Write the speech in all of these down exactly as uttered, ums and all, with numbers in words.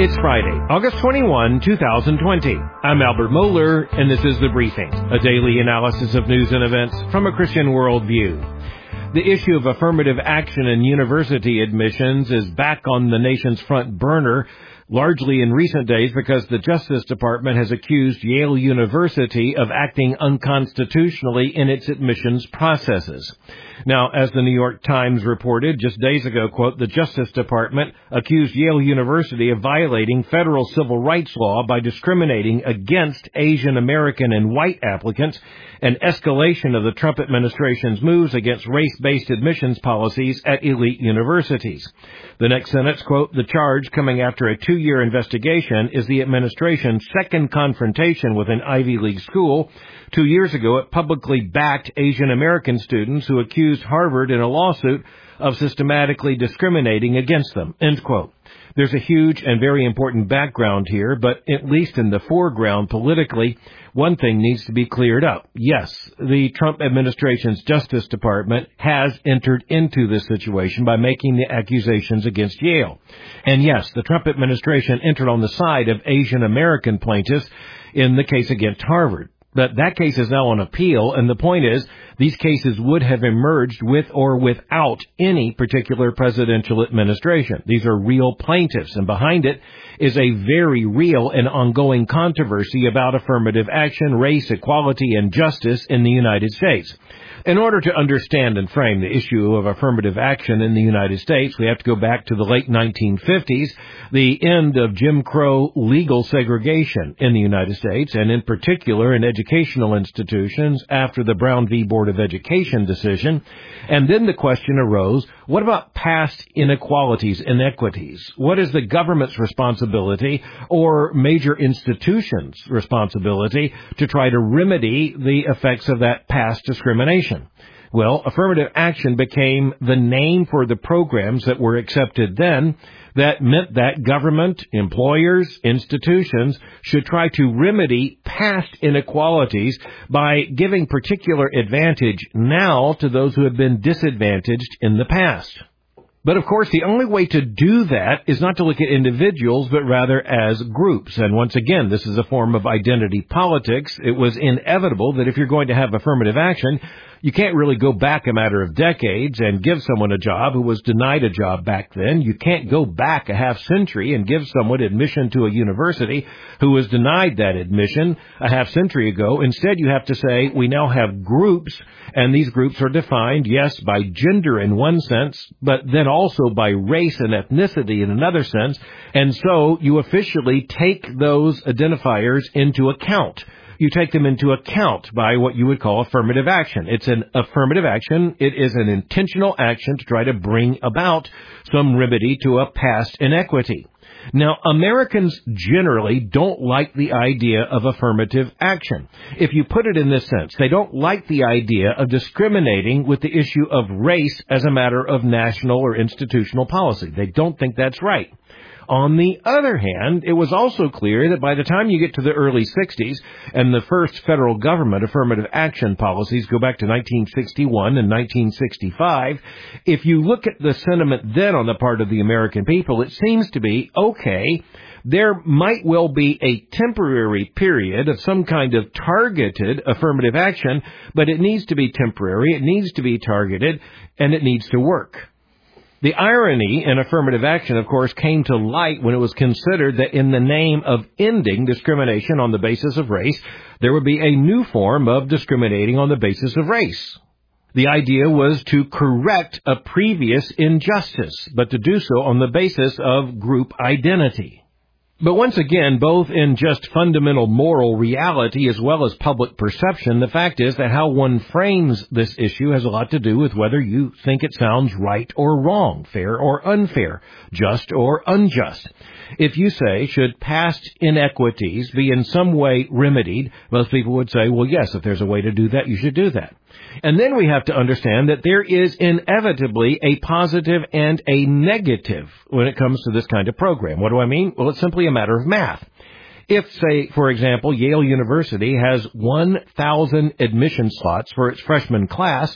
It's Friday, August twenty-first, twenty twenty. I'm Albert Mohler, and this is The Briefing, a daily analysis of news and events from a Christian worldview. The issue of affirmative action in university admissions is back on the nation's front burner, largely in recent days because the Justice Department has accused Yale University of acting unconstitutionally in its admissions processes. Now, as the New York Times reported just days ago, quote, the Justice Department accused Yale University of violating federal civil rights law by discriminating against Asian American and white applicants, an escalation of the Trump administration's moves against race-based admissions policies at elite universities. The next sentence, quote, the charge coming after a two-year investigation is the administration's second confrontation with an Ivy League school. Two years ago, it publicly backed Asian American students who accused Harvard in a lawsuit of systematically discriminating against them, end quote. There's a huge and very important background here, but at least in the foreground politically, one thing needs to be cleared up. Yes, the Trump administration's Justice Department has entered into this situation by making the accusations against Yale. And yes, the Trump administration entered on the side of Asian American plaintiffs in the case against Harvard. But that case is now on appeal, and the point is, these cases would have emerged with or without any particular presidential administration. These are real plaintiffs, and behind it is a very real and ongoing controversy about affirmative action, race, equality, and justice in the United States. In order to understand and frame the issue of affirmative action in the United States, we have to go back to the late nineteen fifties, the end of Jim Crow legal segregation in the United States, and in particular in educational institutions after the Brown v. Board of Education decision. And then the question arose, what about past inequalities, inequities? What is the government's responsibility or major institutions' responsibility to try to remedy the effects of that past discrimination? Well, affirmative action became the name for the programs that were accepted then. That meant that government, employers, institutions should try to remedy past inequalities by giving particular advantage now to those who have been disadvantaged in the past. But of course, the only way to do that is not to look at individuals, but rather as groups. And once again, this is a form of identity politics. It was inevitable that if you're going to have affirmative action, you can't really go back a matter of decades and give someone a job who was denied a job back then. You can't go back a half century and give someone admission to a university who was denied that admission a half century ago. Instead, you have to say, we now have groups, and these groups are defined, yes, by gender in one sense, but then also by race and ethnicity in another sense. And so you officially take those identifiers into account. You take them into account by what you would call affirmative action. It's an affirmative action. It is an intentional action to try to bring about some remedy to a past inequity. Now, Americans generally don't like the idea of affirmative action. If you put it in this sense, they don't like the idea of discriminating with the issue of race as a matter of national or institutional policy. They don't think that's right. On the other hand, it was also clear that by the time you get to the early sixties, and the first federal government affirmative action policies go back to nineteen sixty-one and nineteen sixty-five, if you look at the sentiment then on the part of the American people, it seems to be, okay, there might well be a temporary period of some kind of targeted affirmative action, but it needs to be temporary, it needs to be targeted, and it needs to work. The irony in affirmative action, of course, came to light when it was considered that in the name of ending discrimination on the basis of race, there would be a new form of discriminating on the basis of race. The idea was to correct a previous injustice, but to do so on the basis of group identity. But once again, both in just fundamental moral reality as well as public perception, the fact is that how one frames this issue has a lot to do with whether you think it sounds right or wrong, fair or unfair, just or unjust. If you say, should past inequities be in some way remedied, most people would say, well, yes, if there's a way to do that, you should do that. And then we have to understand that there is inevitably a positive and a negative when it comes to this kind of program. What do I mean? Well, it's simply a matter of math. If, say, for example, Yale University has one thousand admission slots for its freshman class,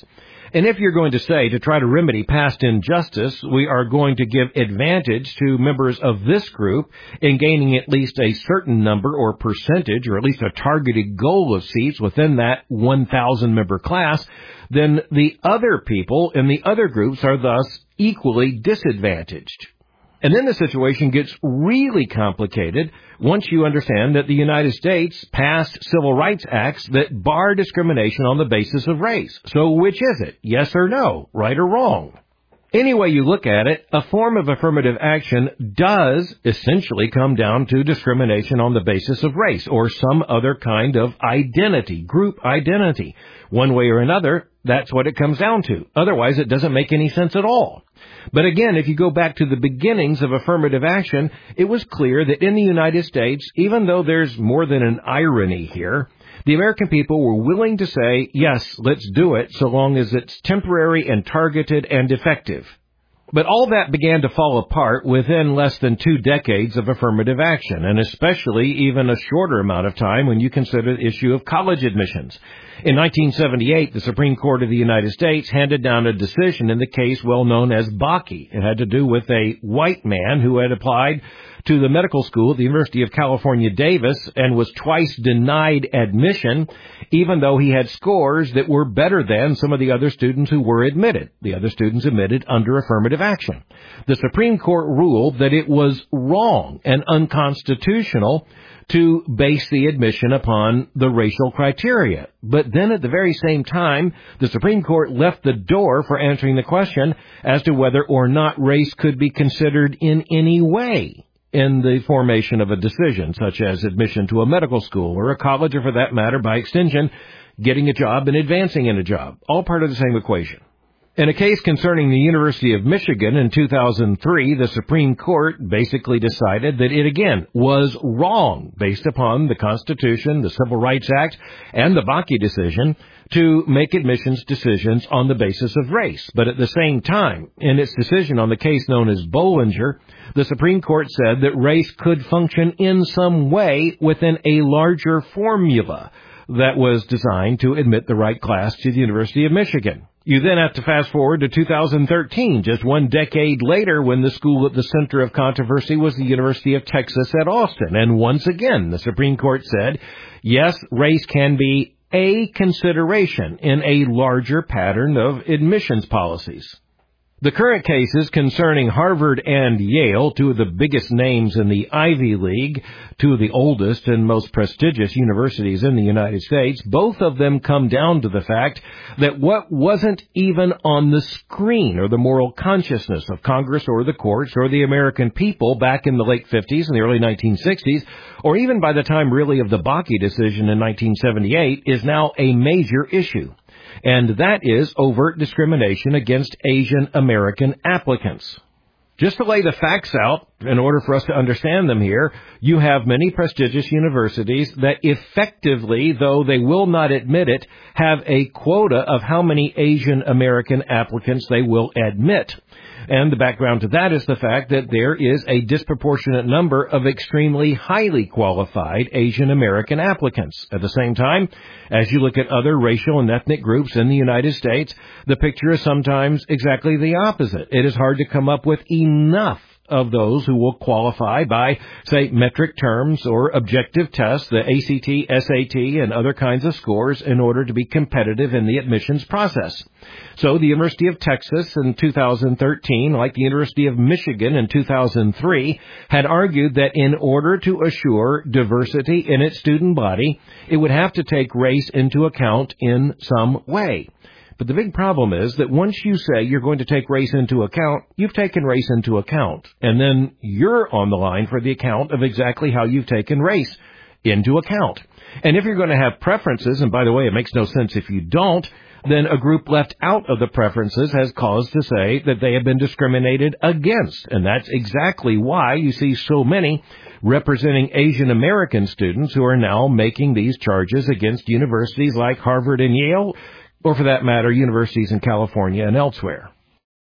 And if you're going to say, to try to remedy past injustice, we are going to give advantage to members of this group in gaining at least a certain number or percentage, or at least a targeted goal of seats within that one thousand member class, then the other people in the other groups are thus equally disadvantaged. And then the situation gets really complicated once you understand that the United States passed civil rights acts that bar discrimination on the basis of race. So which is it? Yes or no? Right or wrong? Any way you look at it, a form of affirmative action does essentially come down to discrimination on the basis of race or some other kind of identity, group identity. One way or another, that's what it comes down to. Otherwise, it doesn't make any sense at all. But again, if you go back to the beginnings of affirmative action, it was clear that in the United States, even though there's more than an irony here, the American people were willing to say, yes, let's do it, so long as it's temporary and targeted and effective. But all that began to fall apart within less than two decades of affirmative action, and especially even a shorter amount of time when you consider the issue of college admissions. In nineteen seventy-eight, the Supreme Court of the United States handed down a decision in the case well known as Bakke. It had to do with a white man who had applied to the medical school at the University of California, Davis, and was twice denied admission, even though he had scores that were better than some of the other students who were admitted. The other students admitted under affirmative action. The Supreme Court ruled that it was wrong and unconstitutional to base the admission upon the racial criteria. But then at the very same time, the Supreme Court left the door for answering the question as to whether or not race could be considered in any way in the formation of a decision, such as admission to a medical school or a college, or for that matter, by extension, getting a job and advancing in a job. All part of the same equation. In a case concerning the University of Michigan in two thousand three, the Supreme Court basically decided that it again was wrong, based upon the Constitution, the Civil Rights Act, and the Bakke decision, to make admissions decisions on the basis of race. But at the same time, in its decision on the case known as Bollinger, the Supreme Court said that race could function in some way within a larger formula that was designed to admit the right class to the University of Michigan. You then have to fast forward to two thousand thirteen, just one decade later, when the school at the center of controversy was the University of Texas at Austin. And once again, the Supreme Court said, yes, race can be a consideration in a larger pattern of admissions policies. The current cases concerning Harvard and Yale, two of the biggest names in the Ivy League, two of the oldest and most prestigious universities in the United States, both of them come down to the fact that what wasn't even on the screen or the moral consciousness of Congress or the courts or the American people back in the late fifties and the early nineteen sixties, or even by the time really of the Bakke decision in nineteen seventy-eight, is now a major issue. And that is overt discrimination against Asian American applicants. Just to lay the facts out, in order for us to understand them here, you have many prestigious universities that effectively, though they will not admit it, have a quota of how many Asian American applicants they will admit. And the background to that is the fact that there is a disproportionate number of extremely highly qualified Asian American applicants. At the same time, as you look at other racial and ethnic groups in the United States, the picture is sometimes exactly the opposite. It is hard to come up with enough of those who will qualify by, say, metric terms or objective tests, the A C T, S A T, and other kinds of scores in order to be competitive in the admissions process. So the University of Texas in two thousand thirteen, like the University of Michigan in two thousand three, had argued that in order to assure diversity in its student body, it would have to take race into account in some way. But the big problem is that once you say you're going to take race into account, you've taken race into account. And then you're on the line for the account of exactly how you've taken race into account. And if you're going to have preferences, and by the way, it makes no sense if you don't, then a group left out of the preferences has cause to say that they have been discriminated against. And that's exactly why you see so many representing Asian American students who are now making these charges against universities like Harvard and Yale, or for that matter, universities in California and elsewhere.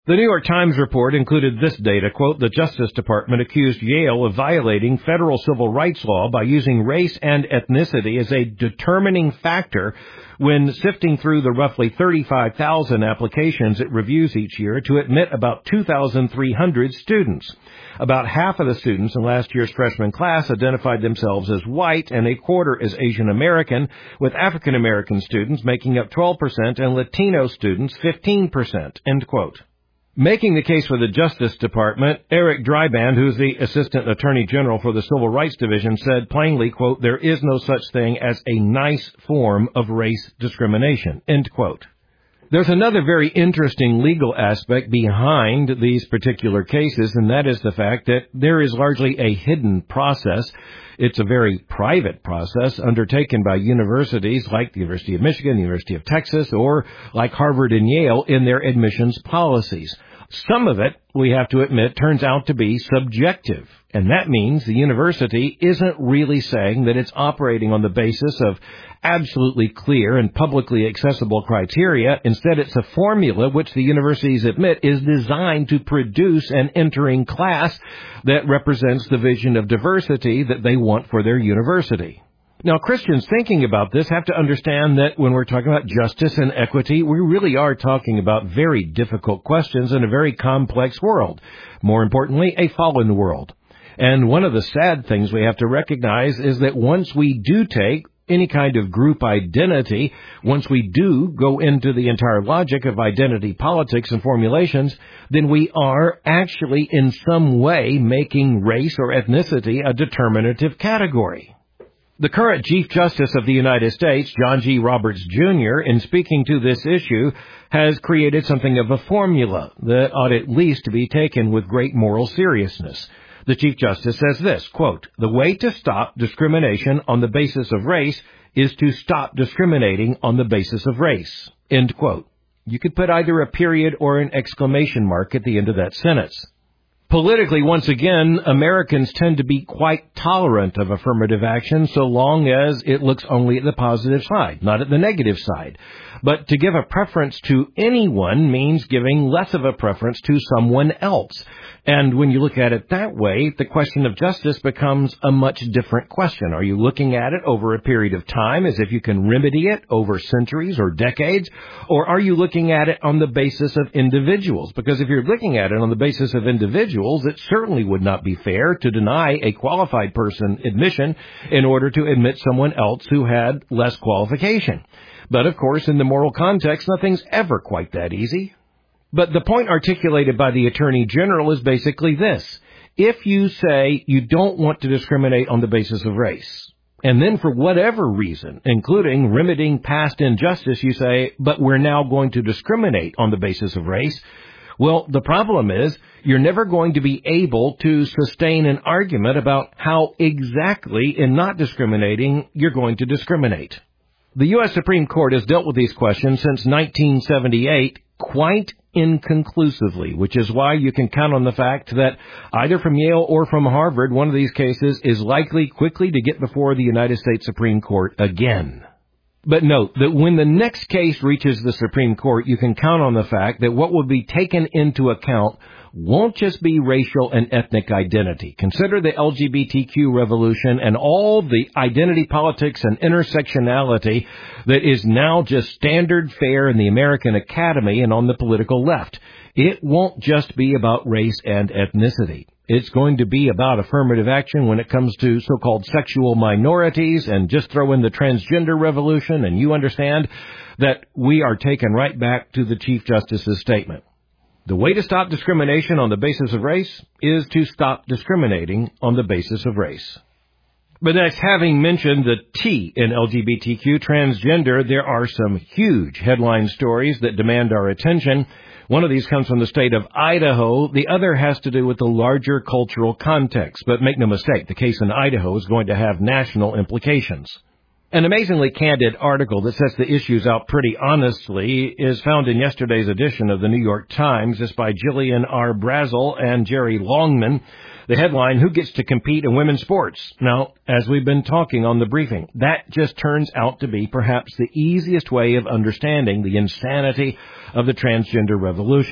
The New York Times report included this data, quote, the Justice Department accused Yale of violating federal civil rights law by using race and ethnicity as a determining factor when sifting through the roughly thirty-five thousand applications it reviews each year to admit about two thousand three hundred students. About half of the students in last year's freshman class identified themselves as white and a quarter as Asian American, with African American students making up twelve percent and Latino students fifteen percent, end quote. Making the case for the Justice Department, Eric Dryband, who's the Assistant Attorney General for the Civil Rights Division, said plainly, quote, there is no such thing as a nice form of race discrimination, end quote. There's another very interesting legal aspect behind these particular cases, and that is the fact that there is largely a hidden process. It's a very private process undertaken by universities like the University of Michigan, the University of Texas, or like Harvard and Yale in their admissions policies. Some of it, we have to admit, turns out to be subjective. And that means the university isn't really saying that it's operating on the basis of absolutely clear and publicly accessible criteria. Instead, it's a formula which the universities admit is designed to produce an entering class that represents the vision of diversity that they want for their university. Now, Christians thinking about this have to understand that when we're talking about justice and equity, we really are talking about very difficult questions in a very complex world. More importantly, a fallen world. And one of the sad things we have to recognize is that once we do take any kind of group identity, once we do go into the entire logic of identity politics and formulations, then we are actually in some way making race or ethnicity a determinative category. The current Chief Justice of the United States, John G. Roberts, Junior, in speaking to this issue, has created something of a formula that ought at least to be taken with great moral seriousness. The Chief Justice says this, quote, the way to stop discrimination on the basis of race is to stop discriminating on the basis of race, end quote. You could put either a period or an exclamation mark at the end of that sentence. Politically, once again, Americans tend to be quite tolerant of affirmative action so long as it looks only at the positive side, not at the negative side. But to give a preference to anyone means giving less of a preference to someone else. And when you look at it that way, the question of justice becomes a much different question. Are you looking at it over a period of time as if you can remedy it over centuries or decades? Or are you looking at it on the basis of individuals? Because if you're looking at it on the basis of individuals, it certainly would not be fair to deny a qualified person admission in order to admit someone else who had less qualification. But of course, in the moral context, nothing's ever quite that easy. But the point articulated by the Attorney General is basically this. If you say you don't want to discriminate on the basis of race, and then for whatever reason, including remedying past injustice, you say, but we're now going to discriminate on the basis of race, well, the problem is you're never going to be able to sustain an argument about how exactly, in not discriminating, you're going to discriminate. The U S Supreme Court has dealt with these questions since nineteen seventy-eight quite inconclusively, which is why you can count on the fact that either from Yale or from Harvard, one of these cases is likely quickly to get before the United States Supreme Court again. But note that when the next case reaches the Supreme Court, you can count on the fact that what will be taken into account won't just be racial and ethnic identity. Consider the L G B T Q revolution and all the identity politics and intersectionality that is now just standard fare in the American Academy and on the political left. It won't just be about race and ethnicity. It's going to be about affirmative action when it comes to so-called sexual minorities, and just throw in the transgender revolution and you understand that we are taken right back to the Chief Justice's statement. The way to stop discrimination on the basis of race is to stop discriminating on the basis of race. But next, having mentioned the T in L G B T Q, transgender, there are some huge headline stories that demand our attention. One of these comes from the state of Idaho. The other has to do with the larger cultural context. But make no mistake, the case in Idaho is going to have national implications. An amazingly candid article that sets the issues out pretty honestly is found in yesterday's edition of the New York Times. It's by Jillian R. Brazel and Jerry Longman. The headline, Who Gets to Compete in Women's Sports? Now, as we've been talking on the briefing, that just turns out to be perhaps the easiest way of understanding the insanity of the transgender revolution.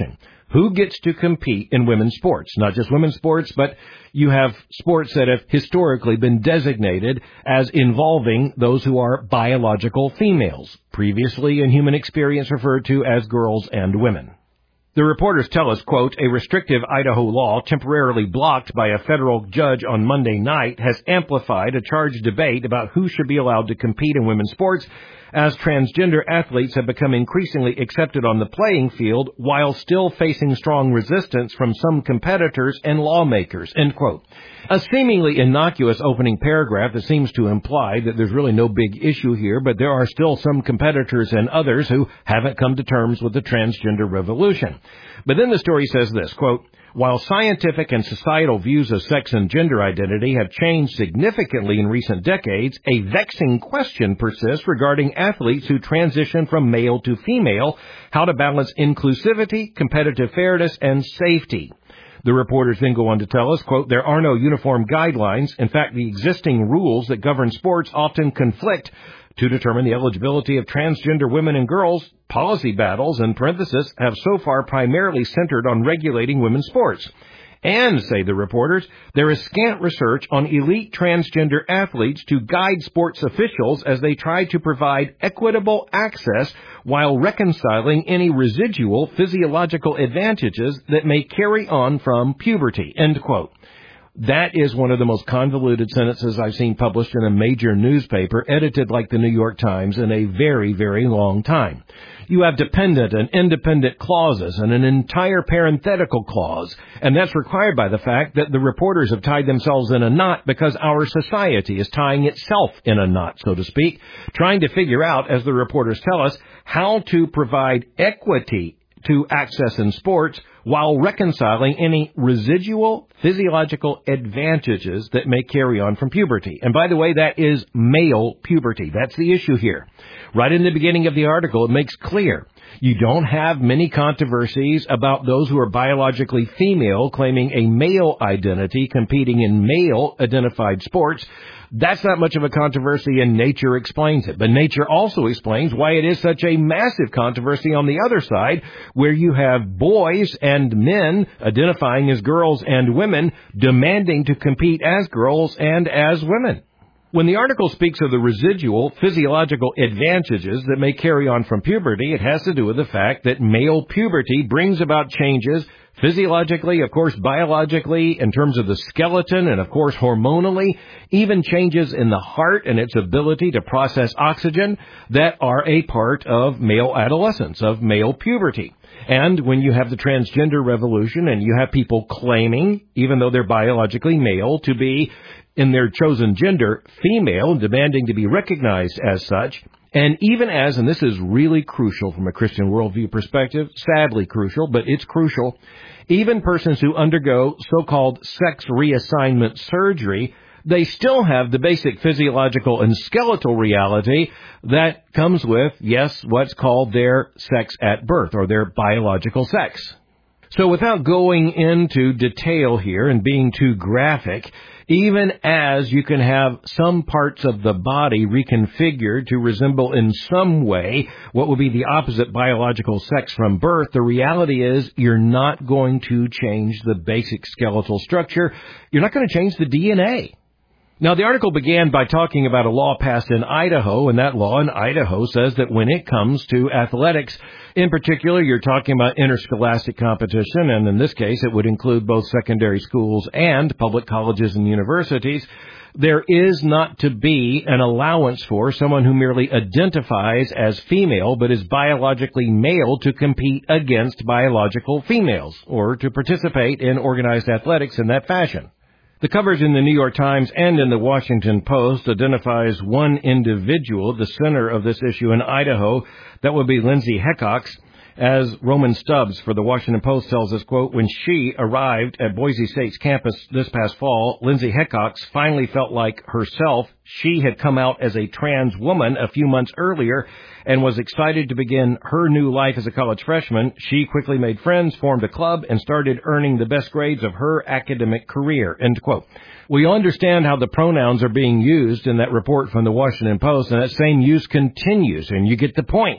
who gets to compete in women's sports. Not just women's sports, but you have sports that have historically been designated as involving those who are biological females, previously in human experience referred to as girls and women. The reporters tell us, quote, a restrictive Idaho law temporarily blocked by a federal judge on Monday night has amplified a charged debate about who should be allowed to compete in women's sports, as transgender athletes have become increasingly accepted on the playing field while still facing strong resistance from some competitors and lawmakers, end quote. A seemingly innocuous opening paragraph that seems to imply that there's really no big issue here, but there are still some competitors and others who haven't come to terms with the transgender revolution. But then the story says this, quote, while scientific and societal views of sex and gender identity have changed significantly in recent decades, a vexing question persists regarding athletes who transition from male to female, how to balance inclusivity, competitive fairness, and safety. The reporters then go on to tell us, quote, there are no uniform guidelines. In fact, the existing rules that govern sports often conflict. To determine the eligibility of transgender women and girls, policy battles, in parenthesis, have so far primarily centered on regulating women's sports. And, say the reporters, there is scant research on elite transgender athletes to guide sports officials as they try to provide equitable access while reconciling any residual physiological advantages that may carry on from puberty, end quote. That is one of the most convoluted sentences I've seen published in a major newspaper, edited like the New York Times, in a very, very long time. You have dependent and independent clauses and an entire parenthetical clause, and that's required by the fact that the reporters have tied themselves in a knot because our society is tying itself in a knot, so to speak, trying to figure out, as the reporters tell us, how to provide equity to access in sports while reconciling any residual physiological advantages that may carry on from puberty. And by the way, that is male puberty. That's the issue here. Right in the beginning of the article, it makes clear you don't have many controversies about those who are biologically female claiming a male identity competing in male-identified sports. That's not much of a controversy, and Nature explains it. But Nature also explains why it is such a massive controversy on the other side, where you have boys and men identifying as girls and women demanding to compete as girls and as women. When the article speaks of the residual physiological advantages that may carry on from puberty, it has to do with the fact that male puberty brings about changes physiologically, of course, biologically, in terms of the skeleton, and of course, hormonally, even changes in the heart and its ability to process oxygen that are a part of male adolescence, of male puberty. And when you have the transgender revolution and you have people claiming, even though they're biologically male, to be in their chosen gender female, demanding to be recognized as such, and even as, and this is really crucial from a Christian worldview perspective, sadly crucial, but it's crucial, even persons who undergo so-called sex reassignment surgery, they still have the basic physiological and skeletal reality that comes with, yes, what's called their sex at birth, or their biological sex. So without going into detail here and being too graphic, even as you can have some parts of the body reconfigured to resemble in some way what would be the opposite biological sex from birth, the reality is you're not going to change the basic skeletal structure. You're not going to change the D N A. Now, the article began by talking about a law passed in Idaho, and that law in Idaho says that when it comes to athletics, in particular, you're talking about interscholastic competition, and in this case, it would include both secondary schools and public colleges and universities. There is not to be an allowance for someone who merely identifies as female but is biologically male to compete against biological females or to participate in organized athletics in that fashion. The coverage in the New York Times and in the Washington Post identifies one individual, the center of this issue in Idaho. That would be Lindsay Heckox. As Roman Stubbs for the Washington Post tells us, quote, when she arrived at Boise State's campus this past fall, Lindsay Heckox finally felt like herself. She had come out as a trans woman a few months earlier and was excited to begin her new life as a college freshman. She quickly made friends, formed a club, and started earning the best grades of her academic career, end quote. We understand how the pronouns are being used in that report from the Washington Post, and that same use continues, and you get the point.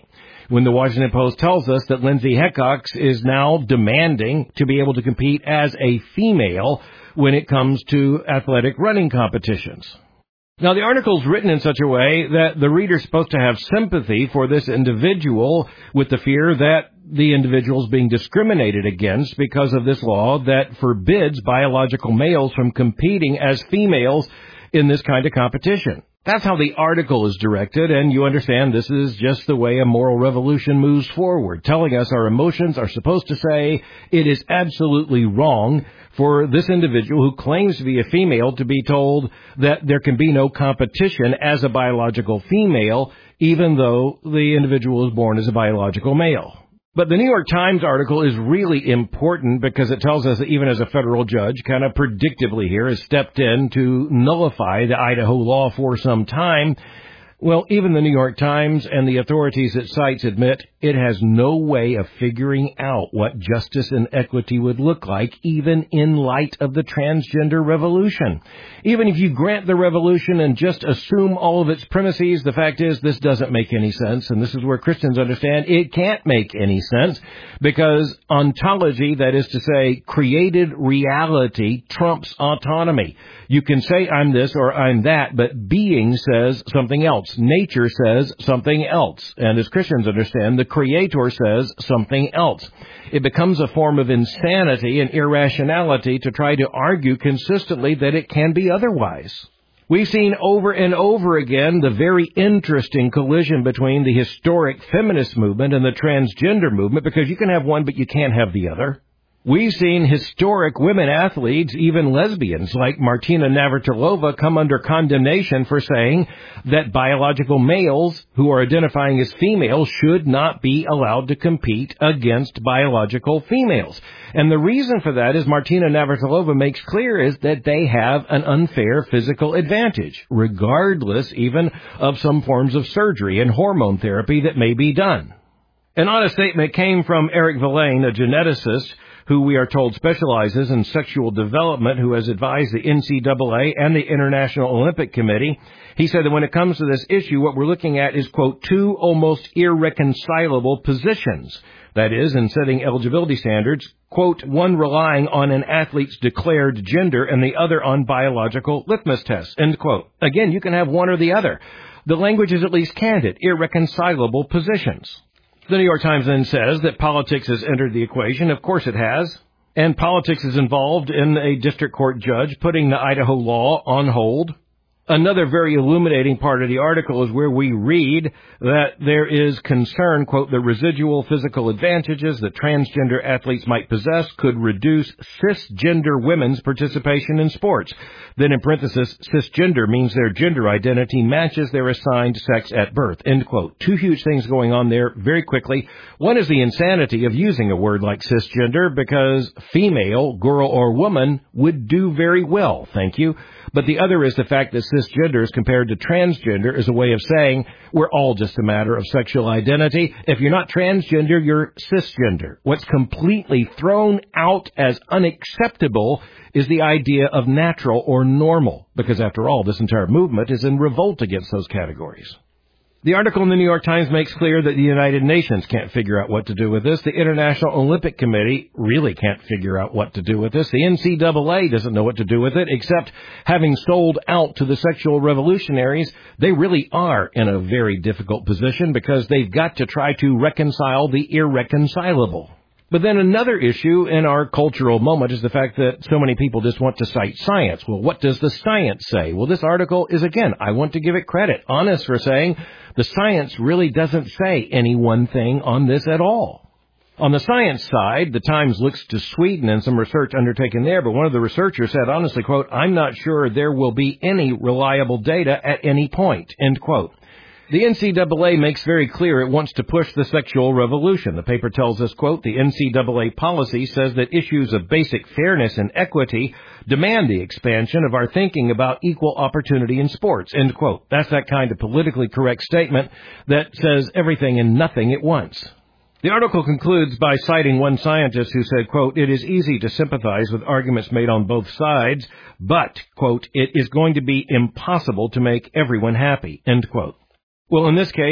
when the Washington Post tells us that Lindsay Heckox is now demanding to be able to compete as a female when it comes to athletic running competitions. Now, the article's written in such a way that the reader's supposed to have sympathy for this individual with the fear that the individual is being discriminated against because of this law that forbids biological males from competing as females in this kind of competition. That's how the article is directed, and you understand this is just the way a moral revolution moves forward, telling us our emotions are supposed to say it is absolutely wrong for this individual who claims to be a female to be told that there can be no competition as a biological female, even though the individual is born as a biological male. But the New York Times article is really important because it tells us that even as a federal judge, kind of predictably here, has stepped in to nullify the Idaho law for some time, well, even the New York Times and the authorities it cites admit it has no way of figuring out what justice and equity would look like, even in light of the transgender revolution. Even if you grant the revolution and just assume all of its premises, the fact is this doesn't make any sense, and this is where Christians understand it can't make any sense, because ontology, that is to say, created reality, trumps autonomy. You can say I'm this or I'm that, but being says something else. Nature says something else. And as Christians understand, the Creator says something else. It becomes a form of insanity and irrationality to try to argue consistently that it can be otherwise. We've seen over and over again the very interesting collision between the historic feminist movement and the transgender movement, because you can have one but you can't have the other. We've seen historic women athletes, even lesbians like Martina Navratilova, come under condemnation for saying that biological males who are identifying as females should not be allowed to compete against biological females. And the reason for that, as Martina Navratilova makes clear, is that they have an unfair physical advantage, regardless even of some forms of surgery and hormone therapy that may be done. An honest statement came from Eric Villain, a geneticist who we are told specializes in sexual development, who has advised the N C double A and the International Olympic Committee. He said that when it comes to this issue, what we're looking at is, quote, two almost irreconcilable positions. That is, in setting eligibility standards, quote, one relying on an athlete's declared gender and the other on biological litmus tests, end quote. Again, you can have one or the other. The language is at least candid, irreconcilable positions. The New York Times then says that politics has entered the equation. Of course it has. And politics is involved in a district court judge putting the Idaho law on hold. Another very illuminating part of the article is where we read that there is concern, quote, the residual physical advantages that transgender athletes might possess could reduce cisgender women's participation in sports. Then in parenthesis, cisgender means their gender identity matches their assigned sex at birth, end quote. Two huge things going on there very quickly. One is the insanity of using a word like cisgender, because female, girl, or woman would do very well, thank you. But the other is the fact that cisgender as compared to transgender is a way of saying we're all just a matter of sexual identity. If you're not transgender, you're cisgender. What's completely thrown out as unacceptable is the idea of natural or normal, because after all, this entire movement is in revolt against those categories. The article in the New York Times makes clear that the United Nations can't figure out what to do with this. The International Olympic Committee really can't figure out what to do with this. The N C double A doesn't know what to do with it, except having sold out to the sexual revolutionaries, they really are in a very difficult position because they've got to try to reconcile the irreconcilable. But then another issue in our cultural moment is the fact that so many people just want to cite science. Well, what does the science say? Well, this article is, again, I want to give it credit, honest, for saying the science really doesn't say any one thing on this at all. On the science side, the Times looks to Sweden and some research undertaken there, but one of the researchers said, honestly, quote, I'm not sure there will be any reliable data at any point, end quote. The N C double A makes very clear it wants to push the sexual revolution. The paper tells us, quote, the N C double A policy says that issues of basic fairness and equity demand the expansion of our thinking about equal opportunity in sports, end quote. That's that kind of politically correct statement that says everything and nothing at once. The article concludes by citing one scientist who said, quote, it is easy to sympathize with arguments made on both sides, but, quote, it is going to be impossible to make everyone happy, end quote. Well, in this case,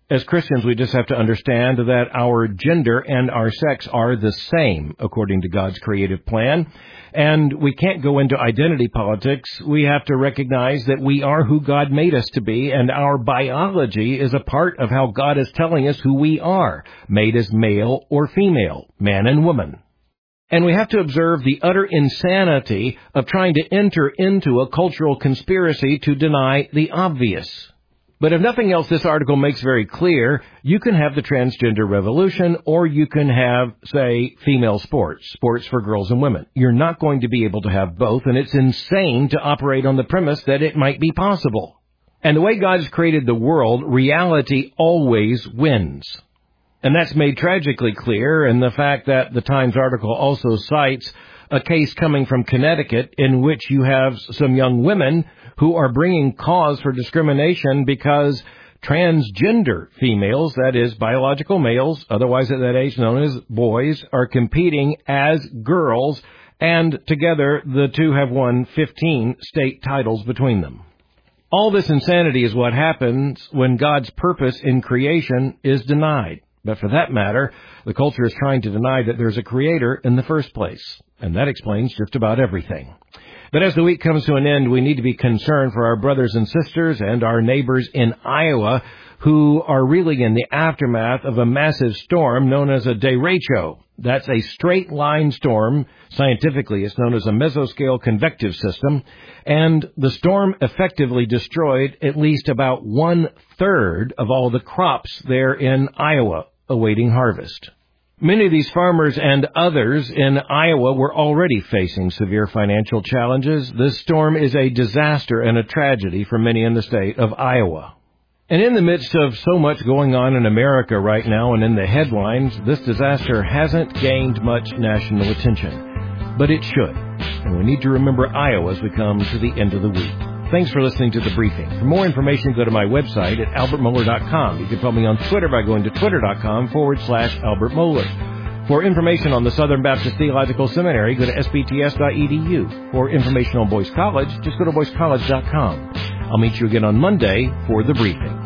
As Christians, we just have to understand that our gender and our sex are the same according to God's creative plan. And we can't go into identity politics. We have to recognize that we are who God made us to be, and our biology is a part of how God is telling us who we are, made as male or female, man and woman. And we have to observe the utter insanity of trying to enter into a cultural conspiracy to deny the obvious. But if nothing else, this article makes very clear, you can have the transgender revolution, or you can have, say, female sports, sports for girls and women. You're not going to be able to have both, and it's insane to operate on the premise that it might be possible. And the way God has created the world, reality always wins. And that's made tragically clear in the fact that the Times article also cites a case coming from Connecticut in which you have some young women who are bringing cause for discrimination because transgender females, that is, biological males, otherwise at that age known as boys, are competing as girls, and together the two have won fifteen state titles between them. All this insanity is what happens when God's purpose in creation is denied. But for that matter, the culture is trying to deny that there's a creator in the first place. And that explains just about everything. But as the week comes to an end, we need to be concerned for our brothers and sisters and our neighbors in Iowa who are really in the aftermath of a massive storm known as a derecho. That's a straight-line storm. Scientifically, it's known as a mesoscale convective system. And the storm effectively destroyed at least about one-third of all the crops there in Iowa awaiting harvest. Many of these farmers and others in Iowa were already facing severe financial challenges. This storm is a disaster and a tragedy for many in the state of Iowa. And in the midst of so much going on in America right now and in the headlines, this disaster hasn't gained much national attention. But it should. And we need to remember Iowa as we come to the end of the week. Thanks for listening to The Briefing. For more information, go to my website at albert mohler dot com. You can follow me on Twitter by going to twitter.com forward slash Albert Mohler. For information on the Southern Baptist Theological Seminary, go to s b t s dot e d u. For information on Boyce College, just go to boyce college dot com. I'll meet you again on Monday for The Briefing.